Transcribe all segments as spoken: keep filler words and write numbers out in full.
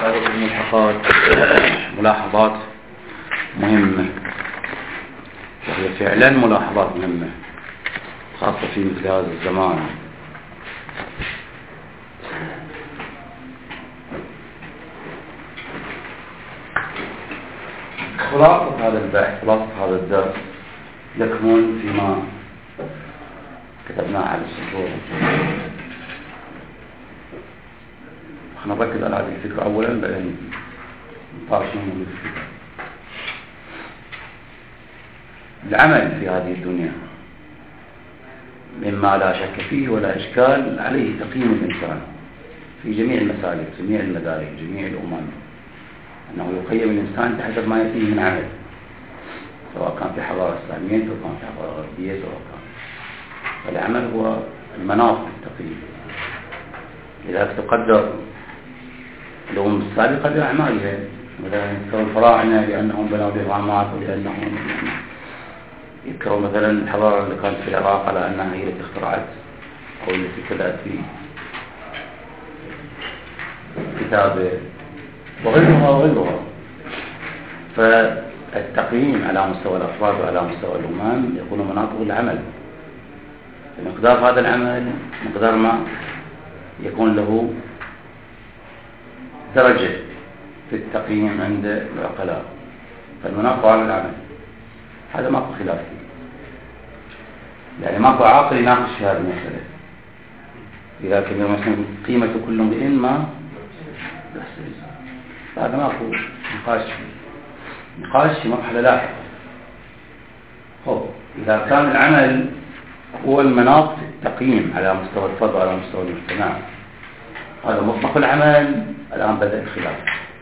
هذه الملحقات ملاحظات مهمة، وهي فعلا ملاحظات مهمة خاصة في مثل هذا الزمان. خلاصة هذا البحث، خلاصة هذا الدرس يكمن فيما كتبناه على السطور. خلينا نركز على هذه الفكرة أولا بعدين نطاشهم من الفكرة. العمل في هذه الدنيا مما لا شك فيه ولا إشكال عليه تقييم الإنسان في جميع المسالك، جميع المدارك، جميع الأمم، أنه يقيم الإنسان بحسب ما يأتيه من عمل، سواء كان في حضارة إسلامية سواء كان في حضارة غربية سواء كان. فالعمل هو المناط للتقييم. لذلك تقدر الأمم السابقة بأعمالها، مثلا يذكر الفراعنة لأنهم بنوا الإهرامات، ولأنهم يذكروا مثلا الحضارة اللي كانت في العراق على أنها هي التي اخترعت أو التي ابتدأت في كتابه وغيرها وغيرها. فالتقييم على مستوى الأفراد وعلى مستوى الأمم يكون مناطق العمل. مقدار هذا العمل مقدار ما يكون له درجة في التقييم عند العقلاء. فالمناطق على العمل هذا ماكو خلاف فيه، يعني ماكو عاقل يناقش في هذه المسألة. لذلك مثلا قيمة كل امرئ ما هذا ماكو نقاش نقاش في مرحلة لاحقة. هو إذا كان العمل هو المناط في التقييم على مستوى الفرد وعلى مستوى المجتمع، هذا مطلق العمل. الآن بدأ الخلاف.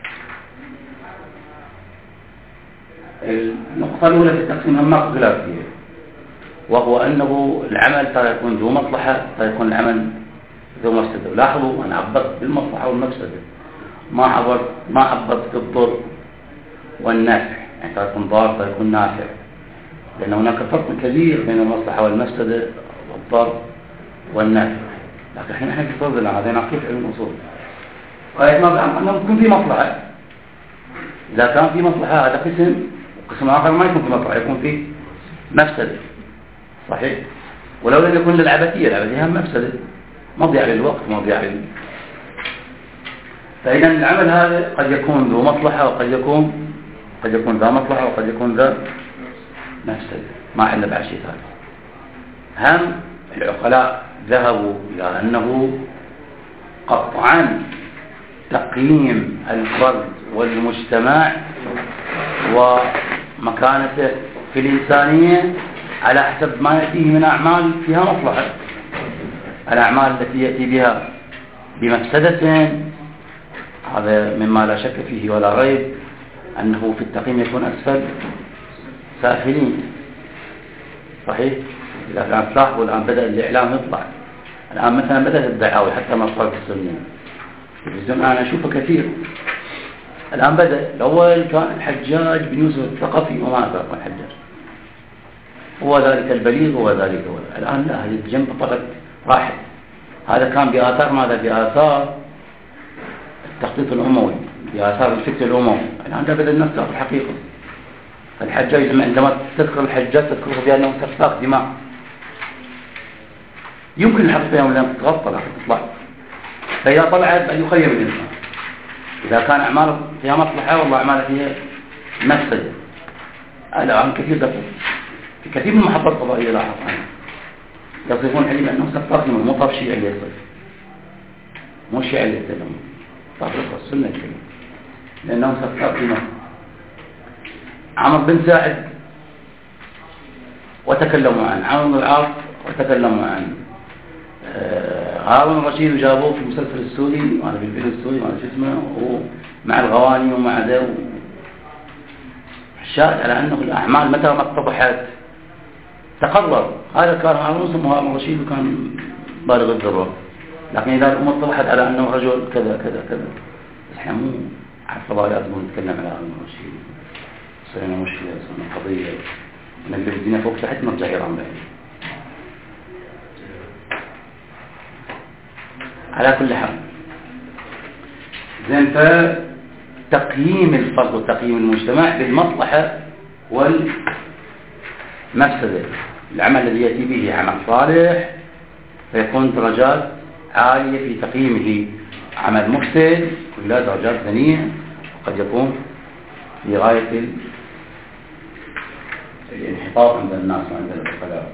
النقطة الأولى في التقسيم هم ماكو خلاف فيها، وهو أنه العمل ترى يكون ذو مصلحة، ترى يكون العمل ذو مفسدة. لاحظوا أنا عبرت بالمصلحة والمفسدة، ما عبرت ما عبرت بالضر والنافع، يعني ترى يكون ضار ترى يكون نافع، لأن هناك فرق كبير بين المصلحة والمفسدة والضر والنافع. لكن احنا نحن في صدرنا هذا نقيف علم الأصول. قالت ما بأمر أنه يكون في مصلحة. إذا كان في مصلحة هذا قسم، وقسم آخر ما يكون في مصلحة، يكون في مفسدة. صحيح؟ ولو لم يكن للعبثية، العبثية هم مفسدة، مضيع للوقت مضيع لل... فإذا العمل هذا قد يكون ذو مصلحة وقد يكون قد يكون ذا مصلحة وقد يكون ذا مفسدة، ما عندنا بعد شيء ثاني. هم العقلاء ذهبوا إلى أنه قطعا تقييم الفرد والمجتمع ومكانته في الإنسانية على حسب ما يأتيه من أعمال فيها مصلحة. الأعمال التي يأتي بها بمفسدة هذا مما لا شك فيه ولا ريب أنه في التقييم يكون أسفل سافلين. صحيح؟ إذا كان تلاحظوا الآن بدأ الإعلام يطلع. الآن مثلا بدأت الدعاوى حتى ما صار في السنين التلفزيون أنا أشوفه كثير. الآن بدأ. الأول كان الحجاج بن يوسف الثقفي وما أدرك الحجاج، هو ذلك البليغ هو ذلك هو. الآن لا، هذه الجنب طلعت راحت. هذا كان بآثار ماذا؟ بآثار التخطيط الأموي، بآثار الفكر الأموي. الآن بدأ الناس تعرف الحقيقة. الحجاج عندما تذكر الحجاج تذكره بأنه سفاك دماء. يمكن الحقيقة يوم لم تتغطى لكن تطلع. فإذا طلعت أن يخيم الإنسان إذا كان أعماله فيها مصلحة والله أعماله فيها مفسدة. الآن كثير دقيق في كثير من المحطات الفضائية لاحظ عنه يصفون حليم أنه سفاك دماء، مو طرف شيء اللي يصف، مو الشيء اللي يتكلم، طرف السنة الكريم، لأنه سفاك دماء. عمر بن ساعد وتكلموا عنه، عمر بن العاص وتكلموا عنه، هارون الرشيد وجابوه في المسلسل السوري وانا في الفيلم السوري وانا شو اسمه ومع الغواني ومع ذا. الشاهد على انه الاعمال متى ما اتضحت تقرر. هذا كان هارون اسمه هارون الرشيد وكان بالغ الذروه، لكن اذا الامور اتضحت على انه رجل كذا كذا كذا احنا مو على الفضائيات نتكلم على هارون الرشيد. صرنا مشكله صرنا قضيه نقلب الدنيا فوق تحت نرجع ايران بعد. على كل حال زين. تقييم الفرد وتقييم المجتمع بالمصلحة والمفسدة. العمل الذي يأتي به عمل صالح فيكون درجات عالية في تقييمه، عمل مفسد كلها درجات ثانية، وقد يكون في غاية الانحطاط عند الناس وعند العقلاء.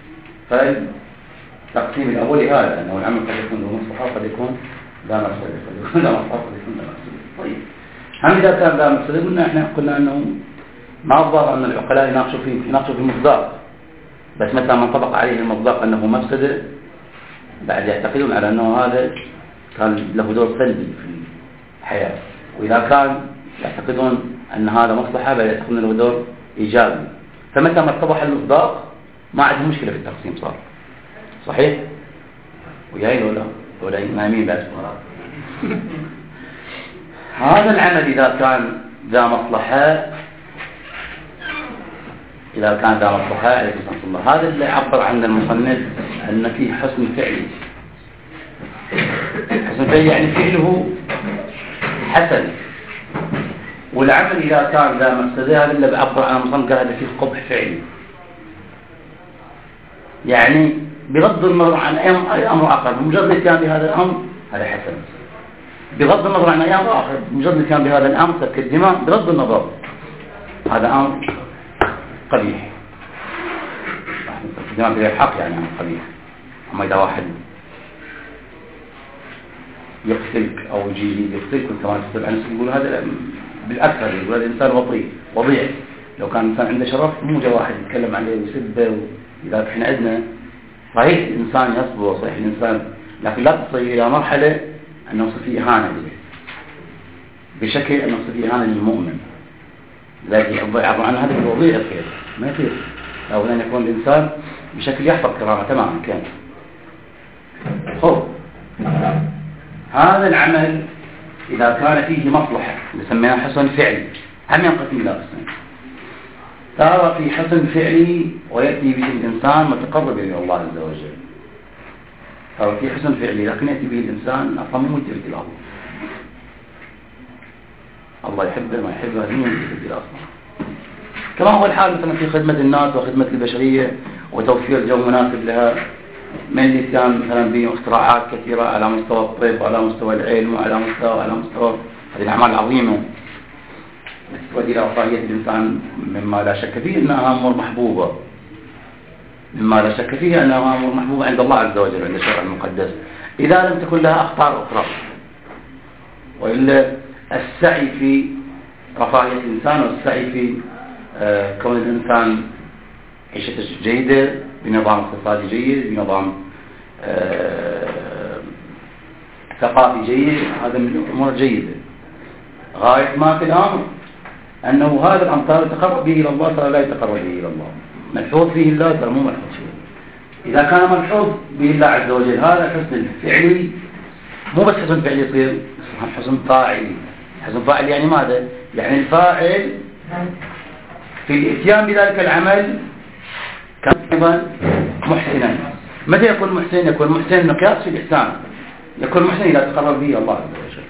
فالتقسيم الأول هذا أنه العمل قد يكون له مصلحة وقد يكون لا مفسدة، قد يكون لا مصلحة وقد يكون لا مفسدة. طيب هم إذا كان لا مفسدة قلنا إحنا قلنا أنه ما الضار أن العقلاء يناقشوا فيه يناقشوا في المصداق، بس متى ما انطبق عليه المصداق أنه مفسدة بعد يعتقدون على أنه هذا كان له دور سلبي في الحياة، وإذا كان يعتقدون أن هذا مصلحة بعد يعتقدون له دور إيجابي. فمتى ما اتضح المصداق ما عندهم مشكلة في التقسيم صار. صحيح؟ وياي ولا ولا إمامين بعد هذا العمل إذا كان ذا مصلحة إذا كان ذا مصلحة عليه الصلاة والسلام، هذا اللي عبر عن المصنف أن فيه حسن فعلي. حسن فعلي يعني فعله حسن، والعمل إذا كان ذا مفسدة هذا اللي بعبر عن المصنف قال هذا فيه قبح فعلي، يعني بغض النظر عن أي أمر آخر بمجرد كان بهذا الأمر هذا حسن، بغض النظر عن أي أمر آخر بمجرد كان بهذا الأمر سفك الدماء بغض النظر هذا أمر قبيح. الدماء بغير حق يعني أمر قبيح. أما إذا واحد يقتلك أو يجي يقتلك كما تقول عن نفسك يقول هذا بالأكثر يقول هذا إنسان وطري وضيع. لو كان إنسان عنده شرف مو جا واحد يتكلم عليه ويسبه. إذا إحنا عندنا صحيح الإنسان يصبر وصحيح الإنسان، لكن لا تصل إلى مرحلة أنه يصير فيه إهانة له بشكل أنه يصير فيه إهانة للمؤمن. لكن يعبر عن هذا الوضيع الخير ما يصير. أولا أن يكون الإنسان بشكل يحفظ كرامة تماما كان. خب هذا العمل إذا كان فيه مصلحة نسميها حسن فعلي. هم ينقسم إلى قسمين، ترى في حسن فعلي ويأتي به الإنسان متقرب إلى الله عز وجل. ترى في حسن فعلي لكن يأتي به الإنسان أصلا مو متجه إلى الله. الله يحبه ما يحبه هذه مو متجه إلى أصلا. كما هو الحال مثلا في خدمة الناس وخدمة البشرية وتوفير جو مناسب لها، من اللي كان مثلا به اختراعات كثيرة على مستوى الطب وعلى مستوى العلم وعلى مستوى وعلى مستوى هذه الأعمال العظيمة تؤدي إلى رفاهية الإنسان مما لا شك فيه أنها أمور محبوبة، مما لا شك فيه أنها أمور محبوبة عند الله عز وجل عند الشرع المقدس إذا لم تكن لها أخطار أخرى. وإلا السعي في رفاهية الإنسان والسعي في آه كون الإنسان عيشة جيدة بنظام اقتصادي جيد بنظام آه ثقافي جيد هذا من الأمور الجيدة. غاية ما في الأمر أنه هذا الأمر ترى يتقرب به إلى الله ترى لا يتقرب به إلى الله، ملحوظ فيه الله ترى مو ملحوظ فيه. إذا كان ملحوظ به الله عز وجل هذا حسن فعلي، مو بس حسن فعلي يصير حسن فاعلي. حسن فاعلي يعني ماذا؟ يعني الفاعل في الاتيان بذلك العمل كان أيضا محسنا. متى يكون محسن؟ يكون محسن مقياس في الإحسان، يكون محسن إذا تقرب به الله عز وجل.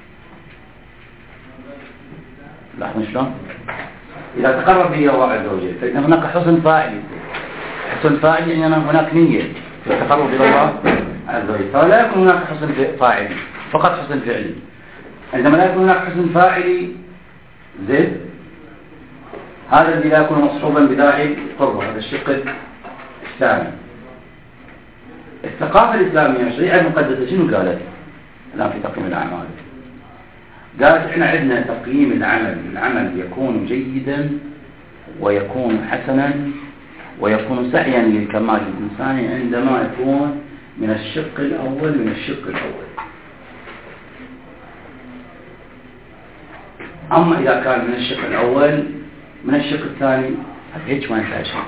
لاحظوا شلون؟ إذا تقرب به الله عز وجل فإن هناك حسن فاعلي. حسن فاعلي يعني هناك نية في التقرب إلى الله عز وجل، فلا يكون هناك حسن فاعلي فقط حسن فعلي. عندما لا يكون هناك حسن فاعلي زين هذا الذي لا يكون مصحوبا بداعي قربه. هذا الشق الثاني. الثقافة الإسلامية الشريعة المقدسة شنو قالت الآن في تقييم الأعمال؟ قالت احنا عندنا تقييم العمل، العمل يكون جيدا ويكون حسنا ويكون سعيا للكمال الإنساني عندما يكون من الشق الأول من الشق الأول. أما إذا كان من الشق الأول من الشق الثاني هيك ما ينفع شيء،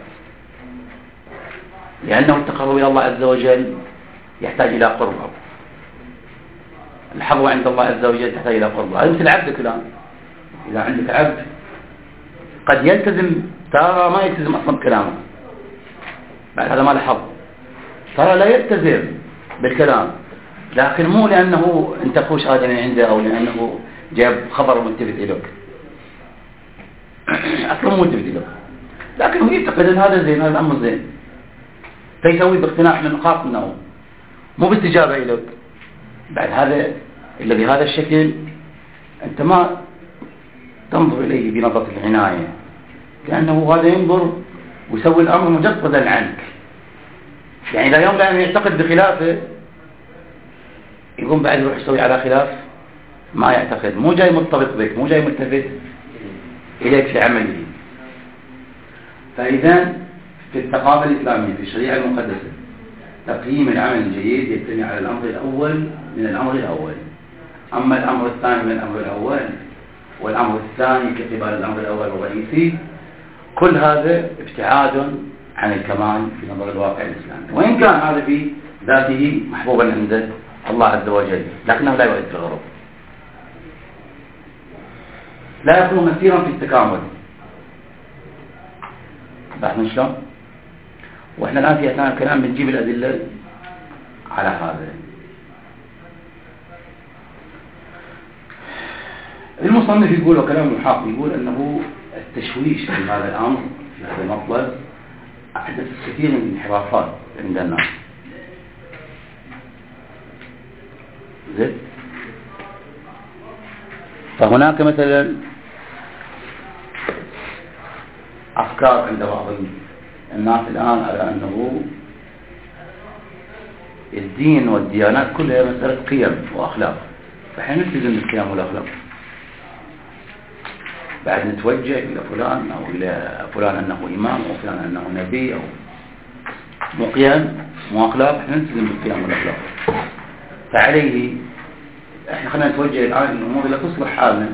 لأنه التقرب إلى الله عز وجل يحتاج إلى قربه. الحظوة عند الله عز وجل تحتاج إلى قربه. هذا مثل عبدك الآن، إذا عندك عبد قد يلتزم ترى ما يلتزم أصلا بكلامه، بعد هذا ما له حظ، ترى لا يلتزم بالكلام، لكن مو لأنه انت خوش آدمي عنده أو لأنه جاب خبر ملتفت إليك أصلا مو ملتفت إليك، لكن هو يعتقد أن هذا زين، هذا الأمر زين، فيسوي باقتناع من نقاط النوم، مو باستجابة إليك. بعد هذا إلا بهذا الشكل أنت ما تنظر إليه بنظرة العناية، لأنه هذا ينظر ويسوي الأمر مجردا عنك. يعني إذا يوم لأنه يعتقد بخلافه يقوم بعد يروح يسوي على خلاف ما يعتقد، مو جاي مرتبط بك، مو جاي ملتفت إليك في عمله. فإذا في الثقافة الإسلامية في الشريعة المقدسة تقييم العمل الجيد يبتني على الأمر الأول من الأمر الأول، أما الأمر الثاني من الأمر الأول والأمر الثاني كقبال الأمر الأول الرئيسي، كل هذا ابتعاد عن الكمال في نظر الواقع الإسلامي، وإن كان هذا في ذاته محبوبا عند الله عز وجل، لكنه لا يؤدي الغرض، لا يكون مسيرا في التكامل. لاحظون شلون؟ واحنا الآن في أثناء الكلام بنجيب الأدلة على هذا. المصنف يقول وكلام المحاق يقول أنه التشويش في هذا الأمر في هذا المطلب أحدث كثير من الانحرافات عند الناس. زين؟ فهناك مثلا أفكار عند بعض الناس الآن على أنه الدين والديانات كلها مسألة قيم وأخلاق، فحين نلتزم بالقيم والأخلاق بعد نتوجه إلى فلان أو إلى فلان أنه إمام أو فلان أنه نبي أو مو قيم مو أخلاق، احنا نلتزم بالقيم والأخلاق. فعليه احنا خلينا نتوجه الآن الأمور اللي تصلح حالنا،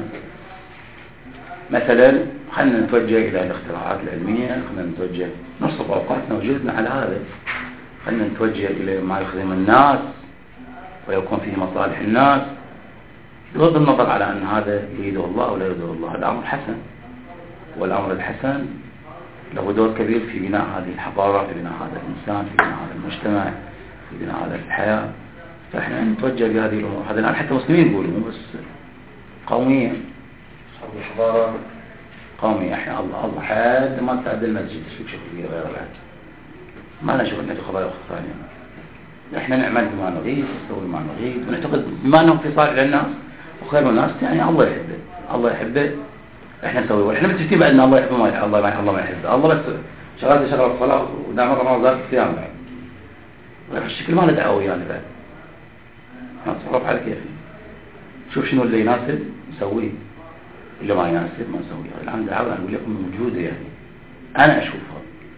مثلا خلينا نتوجه إلى الاختراعات العلمية، خلينا نتوجه نصرف أوقاتنا وجهدنا على هذا، خلينا نتوجه إلى ما يخدم الناس ويكون فيه مصالح الناس، بغض النظر على أن هذا يريده الله ولا يريده الله. الأمر حسن، والأمر الحسن له دور كبير في بناء هذه الحضارة، في بناء هذا الإنسان، في بناء هذا المجتمع، في بناء هذا الحياة. فإحنا نتوجه بهذه الأمور. هذا الآن حتى المسلمين يقولوا مو بس قوميا، الحضارة قومية. إحنا الله الله حد ما تعدل المسجد شو شوف فيه غير الآن ما نشوف أنه خبايا ثانية. إحنا نعمل بما نريد، نسوي ما نريد، ونعتقد بما أنه في صالح للناس وخير الناس، يعني الله يحبه، الله يحبه إحنا نسوي. وإحنا متفقين بعد أن الله يحبه ما يحبه، الله ما الله ما يحبه، الله بس شغلت شغل الصلاة ودعم رمضان الصيام بعد. الشكل ما له دعوة يعني بعد. نتصرف على كيفي، شوف شنو اللي يناسب نسويه، اللي ما يناسب ما نسويه. الآن دعوة أقول لكم موجودة، يعني أنا أشوفها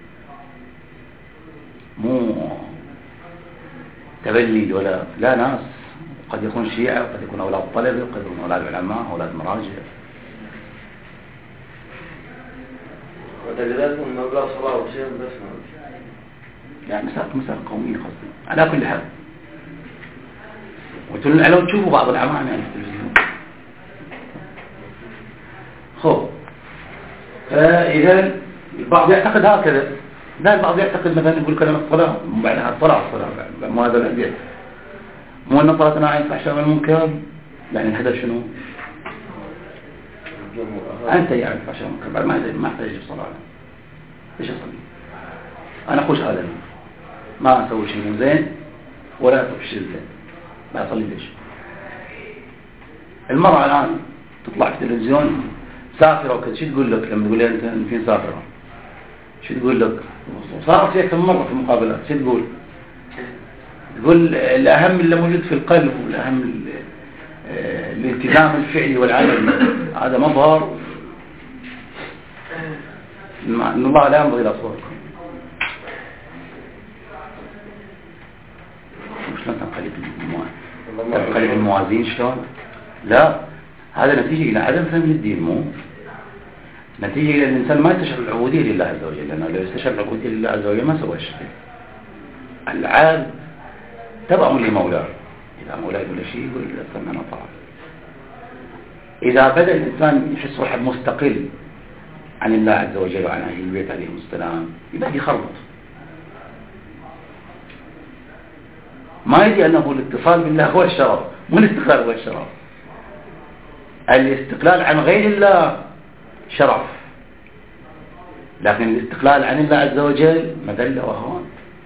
مو تبلد ولا لا، ناس قد يكون شيعة وقد يكون أولاد طلبة وقد يكون أولاد علماء أولاد مراجع. ودلالاتهم مبلغ صلاة وصيام بس يعني مسألة مسألة قومية قصدي على كل حال. وتقولون لو تشوفوا بعض الأعمال يعني في التلفزيون. خب فإذا البعض يعتقد هكذا، لا البعض يعتقد مثلا يقول كلمة الصلاة بعدها الصلاة الصلاة مو هذا الأدية، مو أن صلاتنا عن الفحشاء والمنكر، يعني الهدف شنو؟ أنت يعني الفحشاء والمنكر بعد ما ما أحتاج الصلاة، ليش أصلي؟ أنا أخوش آدم ما أسوي شيء مو زين ولا أسوي شيء زين، ما أصلي ليش؟ المرأة الآن تطلع في التلفزيون سافرة وكذا، شو تقول لك لما تقول لها أنت فين سافرة؟ شو تقول لك؟ صارت في أكثر مرة في المقابلات، شو تقول؟ تقول الأهم اللي موجود في القلب، والأهم الالتزام الفعلي والعملي، هذا مظهر أن الله لا ينظر إلى صوركم. شلون تنقلب تنقلب الموازين شلون؟ لا، هذا نتيجة إلى عدم فهم الدين، مو نتيجة إلى الإنسان ما يستشعر العبودية لله عز وجل، لأنه لو يستشعر العبودية لله عز وجل ما سوى شيء. العابد تبع لمولاه، إذا مولاه يقول شيء يقول سمعنا طاعة. إذا بدأ الإنسان يحس روحه مستقل عن الله عز وجل وعن أهل البيت عليهم السلام يبدأ يخربط، ما يدري أنه الاتصال بالله هو الشرف، مو الاستقرار هو الشرف. الاستقلال عن غير الله شرف، لكن الاستقلال عن الله عز وجل مذلة وهوان،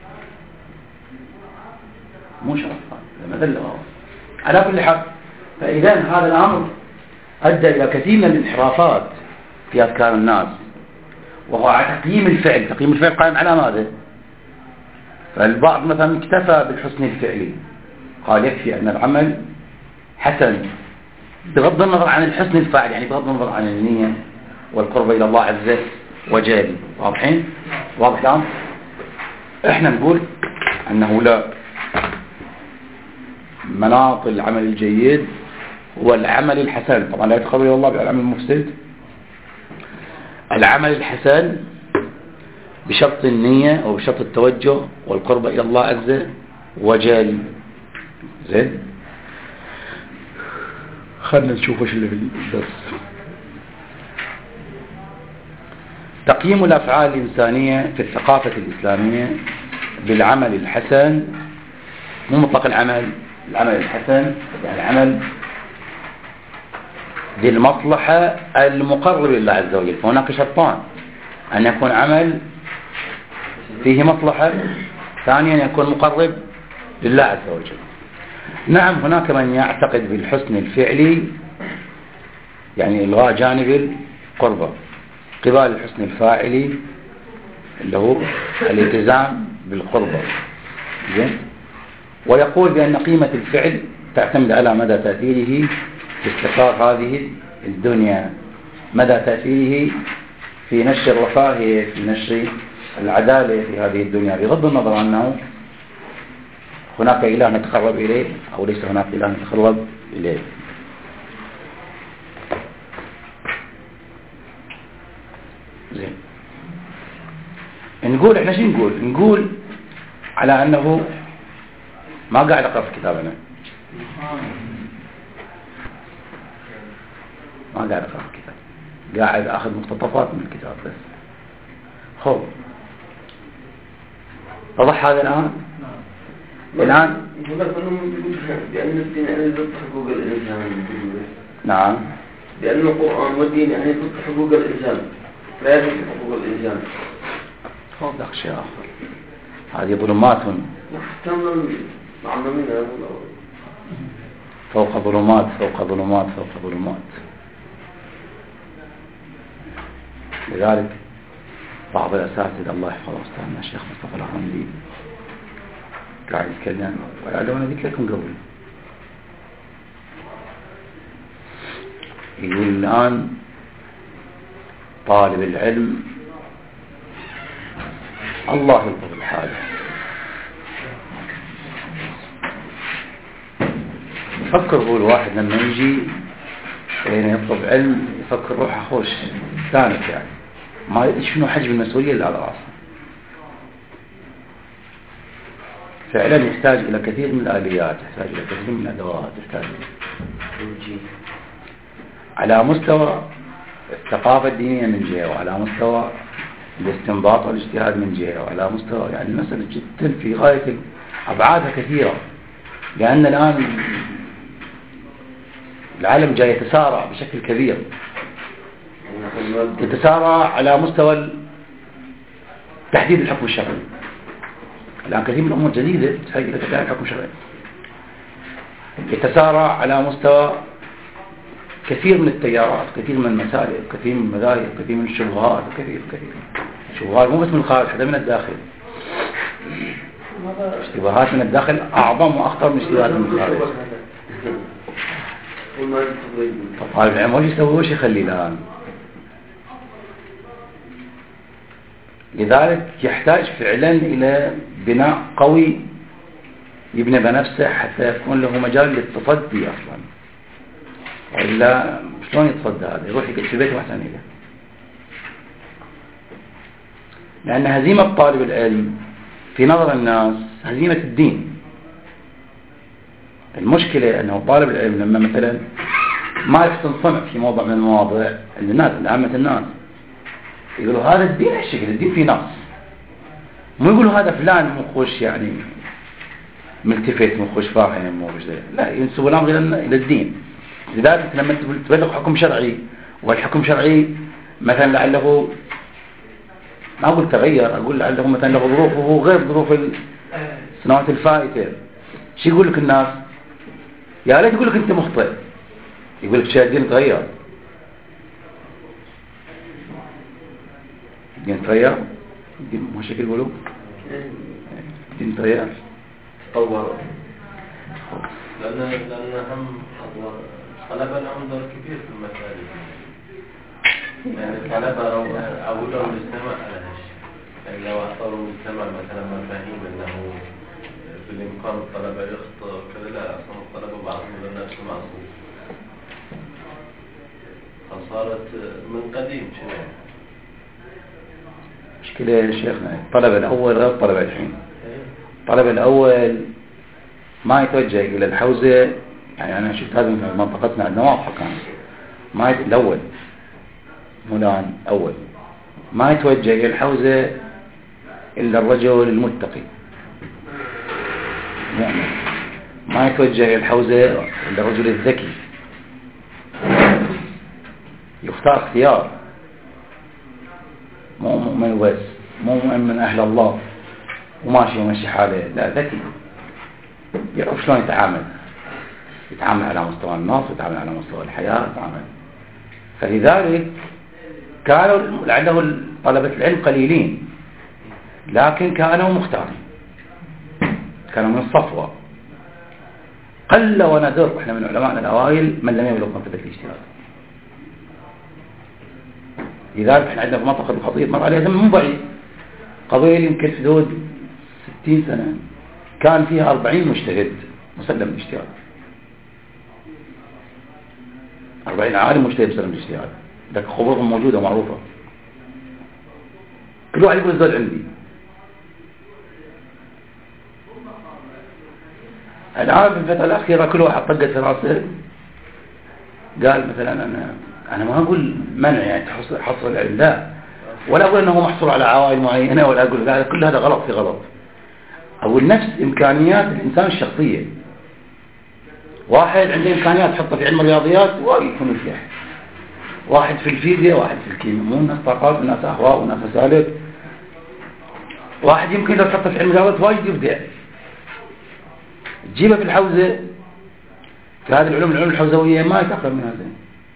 مو شرف، هذا مذلة وهوان على كل حال. فإذا هذا الأمر أدى إلى كثير من الانحرافات في أفكار الناس، وهو على تقييم الفعل. تقييم الفعل قائم على ماذا؟ فالبعض مثلا اكتفى بالحسن الفعلي، قال يكفي أن العمل حسن بغض النظر عن الحسن الفاعل، يعني بغض النظر عن النية والقرب إلى الله عز وجل. واضحين؟ واضح الآن؟ احنا نقول أنه لا، مناط العمل الجيد هو العمل الحسن. طبعا لا يتقرب إلى الله بالعمل المفسد. العمل الحسن بشرط النية أو بشرط التوجه والقرب إلى الله عز وجل. زين، خلنا نشوف ايش اللي في الدرس. تقييم الأفعال الإنسانية في الثقافة الإسلامية بالعمل الحسن، مو مطلق العمل، العمل الحسن يعني عمل ذي المصلحة المقرب لله عز وجل. فهناك شرطان: أن يكون عمل فيه مصلحة، ثانيا أن يكون مقرب لله عز وجل. نعم، هناك من يعتقد بالحسن الفعلي، يعني إلغاء جانب القربة، قبال الحسن الفاعلي اللي هو الالتزام بالقربة. زين، ويقول بأن قيمة الفعل تعتمد على مدى تأثيره في استقرار هذه الدنيا، مدى تأثيره في نشر الرفاهية، في نشر العدالة في هذه الدنيا، بغض النظر أنه هناك إله نتقرب إليه أو ليس هناك إله نتقرب إليه. زين، نقول إحنا شو نقول؟ نقول على أنه ما قاعد أقرأ في كتابنا، ما قاعد أقرأ في الكتاب، قاعد أخذ مقتطفات من الكتاب بس. خب، وضح هذا الآن؟ الآن بأن الدين يعني ضد حقوق الإنسان. نعم، بأن القرآن والدين يعني ضد حقوق الإنسان، لا يضد حقوق الإنسان. خب ذاك شيء آخر، هذه ظلمات تمام معلمين فوق ظلمات فوق ظلمات فوق ظلمات. لذلك بعض الأساتذة الله يحفظه أستاذنا الشيخ مصطفى العرندي قاعد يتكلم، ولعله أنا قلت لكم قبل، يقول الآن طالب العلم الله يضبط الحال، يفكر هو الواحد لما يجي يعني يطلب علم يفكر روح أخوش ثانك، يعني ما يدري شنو حجم المسؤولية اللي على راسه. فعلا يحتاج إلى كثير من الآليات، يحتاج إلى كثير من الأدوات، يحتاج على مستوى الثقافة الدينية من جهة، وعلى مستوى الاستنباط والاجتهاد من جهة، وعلى مستوى يعني المسألة جدا في غاية أبعادها كثيرة، لأن الآن العالم جاي يتسارع بشكل كبير، يتسارع على مستوى تحديد الحكم الشرعي. الآن كثير من الأمور جديدة تحتاج إلى تحديد الحكم الشرعي، يتسارع على مستوى كثير من التيارات، كثير من المسالك، كثير من المذاهب، كثير من الشبهات، كثير كثير شبهات مو بس من الخارج، حتى من الداخل. اشتباهات من الداخل أعظم وأخطر من اشتباهات من الخارج. طالب العلم وش يسوي وش يخلي الآن؟ لذلك يحتاج فعلا إلى بناء قوي يبني بنفسه حتى يكون له مجال للتصدي أصلا، وإلا شلون يتصدى هذا؟ يروح يقعد في بيته أحسن له. لأن هزيمة طالب العلم في نظر الناس هزيمة الدين. المشكلة أنه طالب العلم لما مثلا ما يحسن صنع في موضع من المواضع اللي الناس عامة الناس يقولوا هذا الدين الشكل الدين في نقص، مو يقولوا هذا فلان مخوش يعني ملتفت مخوش فاهم مو بشيء، لا، ينسبوا الأمر إلى الدين. لذلك لما تبلغ حكم شرعي والحكم شرعي مثلا لعله ما أقول تغير، أقول لعله مثلا له ظروفه غير ظروف السنوات الفائتة، شو يقول لك الناس؟ يا ليت يقول لك أنت مخطئ، يقول لك شيء الدين تغير، الدين تغير، الدين مو شكل يقولوا الدين تغير تطور، لأن لأن هم الطلبة لهم دور كبير في المسائل، يعني الطلبة أولوا المجتمع على هالشيء، يعني لو أعطوا المجتمع مثلا مفاهيم أنه بالإمكان الطلبة يخطئ كذا، لا أصلا الطلبة بعضهم لنفس معصوم، فصارت من قديم شوية. مشكلة يا شيخنا الطلبة الأول غير الطلبة الحين. الطلب الأول ما يتوجه إلى الحوزة، يعني أنا شفت هذا في منطقتنا عندنا واضحة كان ما يت... الأول مولان أول ما يتوجه إلى الحوزة إلا الرجل المتقي مؤمن، ما يتوجه إلى الحوزة إلا الرجل الذكي، يختار اختيار، مو مؤمن بس، مو مؤمن من أهل الله وماشي وماشي حاله، لا ذكي يعرف شلون يتعامل، يتعامل على مستوى النص، يتعامل على مستوى الحياة، يتعامل. فلذلك كانوا لعله طلبة العلم قليلين لكن كانوا مختارين، كانوا من الصفوة، قل ونذر. احنا من علماءنا الأوائل من لم يبلغ مرتبة الاجتهاد. لذلك احنا عندنا في منطقة الخطيب مر عليها زمن مو بعيد، قضية يمكن في حدود ستين سنة كان فيها أربعين مجتهد مسلم الاجتهاد، أربعين عالم مجتهد مسلم الاجتهاد، لكن خبرهم موجودة ومعروفة، كل واحد يقول الزول عندي. الآن في الفترة الأخيرة كل واحد طقت في راسه قال مثلا أنا أنا ما أقول منع يعني حصر العلم، لا، ولا أقول أنه محصور على عوائل معينة، ولا أقول لا، كل هذا غلط في غلط. أقول نفس إمكانيات الإنسان الشخصية، واحد عنده إمكانيات تحطه في علم الرياضيات ويكون يفلح، واحد في الفيزياء، واحد في الكيمياء، مو الناس طاقات والناس أهواء والناس مسالك، واحد يمكن لو تحطه في علم الرياضيات وايد يبدع، تجيبه في الحوزة في هذه العلوم العلوم الحوزوية ما يتأخر منها زين،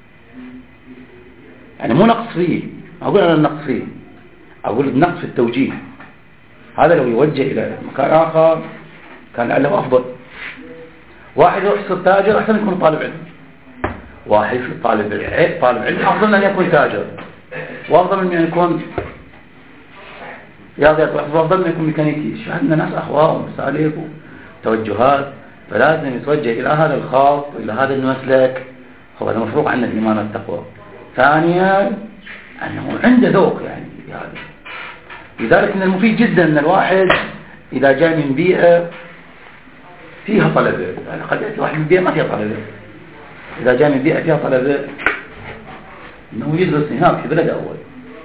يعني مو نقص فيه، أقول أنا النقص فيه، أقول النقص في التوجيه، هذا لو يوجه إلى مكان آخر كان لعله أفضل. واحد يروح يصير تاجر أحسن يكون طالب علم، واحد يصير طالب علم طالب علم أفضل من أن يكون تاجر، وأفضل من أن يكون رياضيات، وأفضل من أن يكون ميكانيكي. عندنا ناس أخوة ومسالك وتوجهات، فلازم يتوجه إلى هذا الخاص وإلى هذا المسلك، هو هذا مفروغ عنه الإيمان والتقوى. ثانيا أنه عنده ذوق، يعني هذا لذلك من المفيد جدا أن الواحد إذا جاء من بيئة فيها طلبة، يعني قد يأتي واحد من بيئة ما فيها طلبة، إذا جاء من بيئة فيها طلبة أنه يدرس هناك في بلد أول،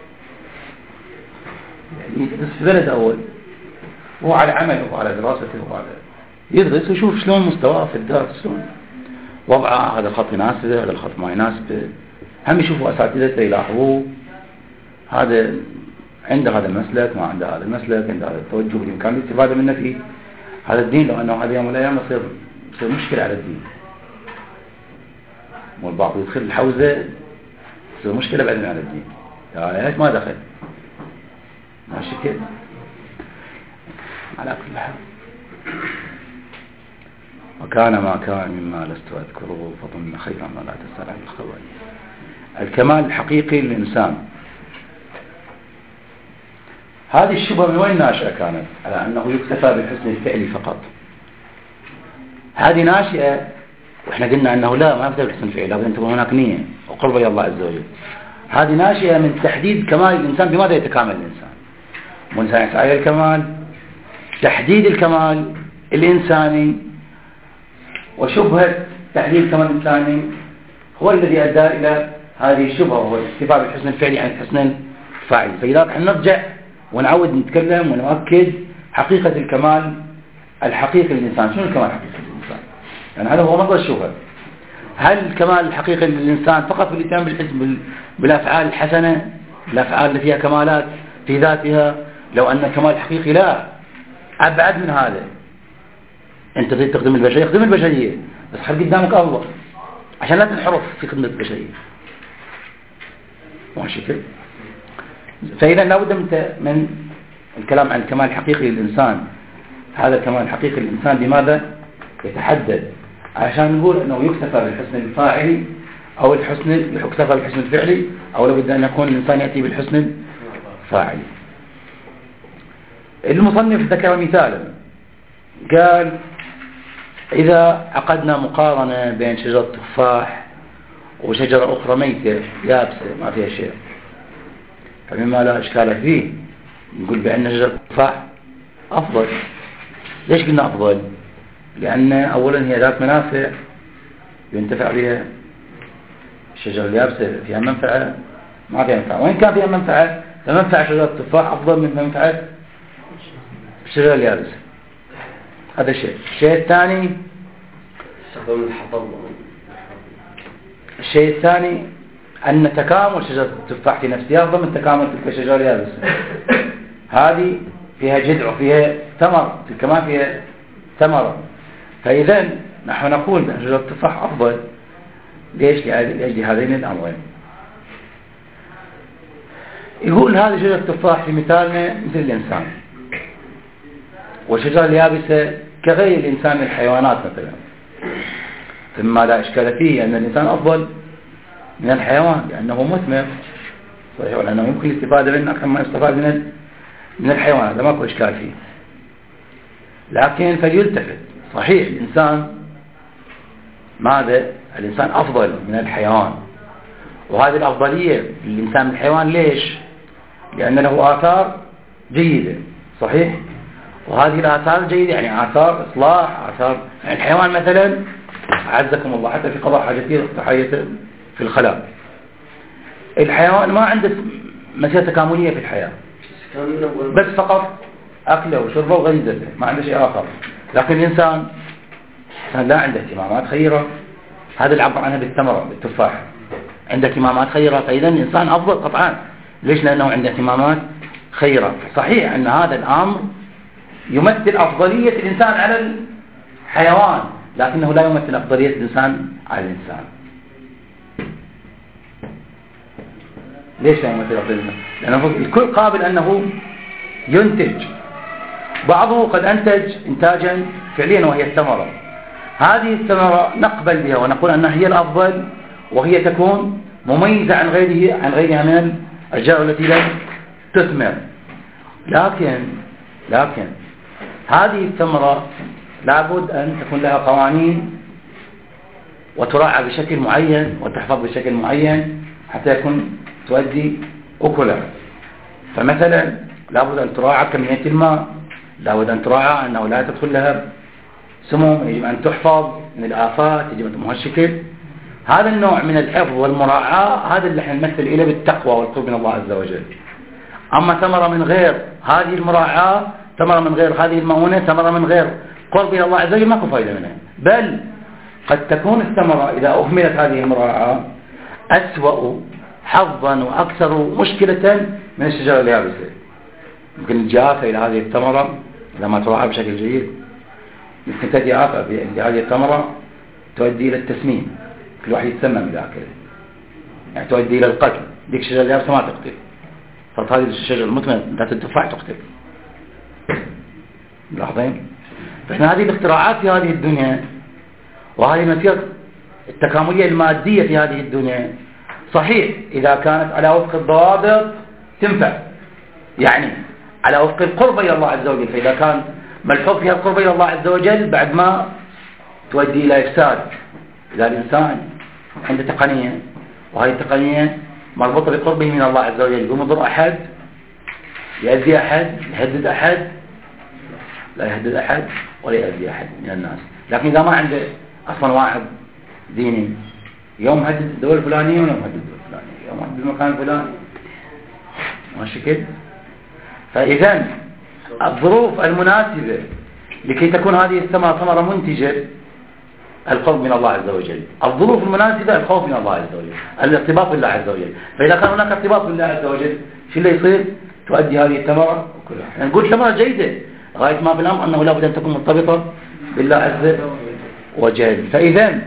يعني يدرس في بلد أول، هو على عمله وعلى دراسته وعلى يدرس ويشوف شلون مستواه في الدرس، شلون وضعه، هذا الخط يناسبه، هذا الخط ما يناسبه، هم يشوفوا أساتذته يلاحظوه، هذا عنده هذا المسلك ما عنده هذا المسلك، عنده هذا التوجه بالإمكان الاستفادة منه في هذا الدين، لو أنه هذا يوم من الأيام يصير يصير مشكلة على الدين، والبعض يدخل الحوزة يصير مشكلة بعدين على الدين، يعني ليش ما دخل ماشي كده. على كل حال وكان ما كان مما لست أذكره فظن خيرا ولا تسأل عن الخوال. الكمال الحقيقي للإنسان، هذه الشبهة من وين ناشئة كانت؟ على أنه يكتفى بالحسن الفعلي فقط. هذه ناشئة، وإحنا قلنا أنه لا ما يكتفى بالحسن الفعلي، لابد أن تكون هناك نية وقرب إلى الله عز وجل. هذه ناشئة من تحديد كمال الإنسان، بماذا يتكامل الإنسان؟ والإنسان يسعى إلى الكمال، تحديد الكمال الإنساني وشبهة تحديد الكمال الإنساني هو الذي أدى إلى هذه الشبهة، وهو الاكتفاء بالحسن الفعلي عن الحسن الفاعلي. فإذا نحن نرجع ونعود نتكلم ونؤكد حقيقة الكمال الحقيقي للإنسان. شنو الكمال الحقيقي للإنسان؟ يعني هذا هو مصدر الشبهة. هل الكمال الحقيقي للإنسان فقط بالاتيان بالحسن بالأفعال الحسنة، الأفعال اللي فيها كمالات في ذاتها؟ لو أن الكمال الحقيقي لا، أبعد من هذا. أنت تريد تخدم البشرية، خدم البشرية، بس خلي قدامك الله عشان لا تنحرف في خدمة البشرية. ماشي كده؟ فإذا لابد من الكلام عن الكمال الحقيقي للإنسان. هذا الكمال الحقيقي للإنسان بماذا يتحدد؟ عشان نقول أنه يكتفى بالحسن الفاعلي أو الحسن يكتفى بالحسن الفعلي، أو لابد أن يكون الإنسان يأتي بالحسن الفاعلي. المصنف ذكر مثالا، قال إذا عقدنا مقارنة بين شجرة تفاح وشجرة أخرى ميتة يابسة ما فيها شيء، فمما لا إشكال فيه نقول بأن شجرة التفاح أفضل. ليش قلنا أفضل؟ لأن أولا هي ذات منافع ينتفع بها. الشجرة اليابسة فيها منفعة ما فيها منفعة، وإن كان فيها منفعة فمنفعة شجرة التفاح أفضل من منفعة الشجرة اليابسة. هذا الشيء. الشيء الثاني الشيء الثاني أن تكامل شجرة التفاح في نفسها أفضل من تكامل تلك الشجرة اليابسة. هذه فيها جذع وفيها ثمر، تلك ما فيها ثمرة. فإذا نحن نقول بأن شجرة التفاح أفضل. ليش؟ لأجل هذين الأمرين. يقول هذه شجرة التفاح في مثالنا مثل الإنسان، والشجرة اليابسة كغير الإنسان من الحيوانات مثلا، ثم لا إشكال فيه أن الإنسان أفضل من الحيوان لأنه مثمر، صحيح، ولأنه يمكن الاستفادة منه أكثر ما يستفاد من من الحيوان، هذا ما يكون إشكال فيه. لكن فليلتفت، صحيح الإنسان ماذا؟ الإنسان أفضل من الحيوان، وهذه الأفضلية للإنسان من الحيوان ليش؟ لأن له آثار جيدة، صحيح، وهذه الآثار الجيدة يعني آثار إصلاح، آثار يعني الحيوان مثلا أعزكم الله حتى في قضاء حاجته حاجته في الخلاء، الحيوان ما عنده مسيرة تكاملية في الحياة، بس فقط أكله وشربه وغريزته، ما عنده شيء آخر. لكن الإنسان لا عنده اهتمامات خيرة، هذا اللي عبر عنها بالثمرة بالتفاح، عنده اهتمامات خيرة، فإذا الإنسان أفضل قطعا. ليش؟ لأنه عنده اهتمامات خيرة. صحيح أن هذا الأمر يمثل أفضلية الإنسان على الحيوان، لكنه لا يمثل أفضلية الإنسان على الإنسان. ليش لا يمثل أفضلية الإنسان؟ لأنه الكل قابل أنه ينتج، بعضه قد أنتج إنتاجا فعليا وهي الثمرة. هذه الثمرة نقبل بها ونقول أنها هي الأفضل، وهي تكون مميزة عن غيره عن غيرها من الأشجار التي لم تثمر. لكن لكن هذه الثمرة لابد أن تكون لها قوانين وتراعى بشكل معين وتحفظ بشكل معين حتى يكون تؤدي أكلها. فمثلا لابد أن تراعى كمية الماء، لابد أن تراعى أنه لا تدخل لها سموم، يجب أن تحفظ من الآفات، يجب أن تمهشكل. هذا النوع من الحفظ والمراعاة هذا اللي احنا نمثل إليه بالتقوى والقرب من الله عز وجل. أما ثمرة من غير هذه المراعاة، ثمرة من غير هذه المؤونة، ثمرة من غير قرب إلى الله عز وجل، ماكو فائدة منها. بل قد تكون الثمرة إذا أهملت هذه المراعاة أسوأ حظا وأكثر مشكلة من الشجرة اليابسة. يمكن الجافة إلى هذه الثمرة إذا ما تراعى بشكل جيد يمكن تأتي آفة في هذه الثمرة تؤدي إلى التسميم، كل واحد يتسمم إذا أكله، يعني تؤدي إلى القتل. ديك الشجرة اليابسة ما تقتل، فهذه الشجرة المثمرة ذات التفاح تقتل. ملاحظين؟ فإحنا هذه الاختراعات في هذه الدنيا وهذه المسيرة التكاملية المادية في هذه الدنيا صحيح إذا كانت على وفق الضوابط تنفع، يعني على وفق القرب إلى الله عز وجل. فإذا كان ملحوظ فيها القرب إلى الله عز وجل بعد ما تؤدي إلى إفساد. إذا الإنسان عنده تقنية وهذه التقنية مربوطة بقربه من الله عز وجل، يضر أحد، يأذي أحد، يهدد أحد، لا يهدد أحد ولا يأذي أحد من الناس. لكن إذا ما عنده أصلا واعظ ديني، يوم هدد الدول الفلانية ويوم هدد الدول الفلانية، يوم هدد المكان الفلاني، ماشي كده. فإذا الظروف المناسبة لكي تكون هذه الثمرة ثمرة منتجة القرب من الله عز وجل، الظروف المناسبة الخوف من الله عز وجل، الارتباط بالله عز وجل. فإذا كان هناك ارتباط بالله عز وجل شو اللي يصير؟ تؤدي هذه الثمرة وكلها. يعني نقول ثمرة جيدة غاية ما في الأمر أنه لابد أن تكون مرتبطة بالله عز وجل. فإذا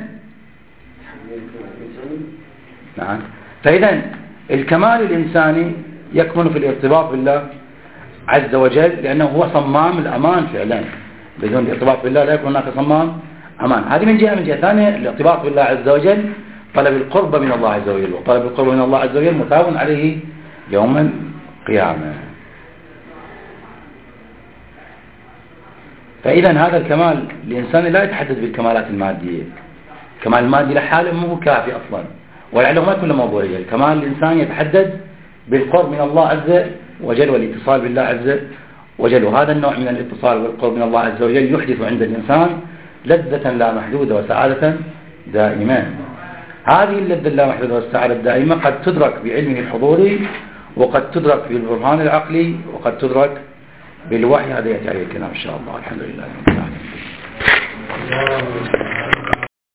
نعم فإذا الكمال الإنساني يكمن في الارتباط بالله عز وجل، لأنه هو صمام الأمان فعلا. بدون الارتباط بالله لا يكون هناك صمام أمان. هذه من جهة. من جهة ثانية الارتباط بالله عز وجل طلب القرب من الله عز وجل، وطلب القرب من الله عز وجل متعاون عليه يوم القيامة. فإذا هذا الكمال الإنساني لا يتحدث بالكمالات المادية. الكمال المادي لحاله مو كافي أصلا، ولعله ما كل موضوعية. الكمال الإنساني يتحدث بالقرب من الله عز وجل والاتصال بالله عز وجل، وهذا النوع من الاتصال والقرب من الله عز وجل يحدث عند الإنسان لذة لا محدودة وسعادة دائمة. هذه اللذة لا محدودة والسعادة الدائمة قد تدرك بعلمه الحضوري، وقد تدرك بالبرهان العقلي، وقد تدرك بالوحي. هذا يأتي عليه الكلام إن شاء الله. الحمد لله رب العالمين.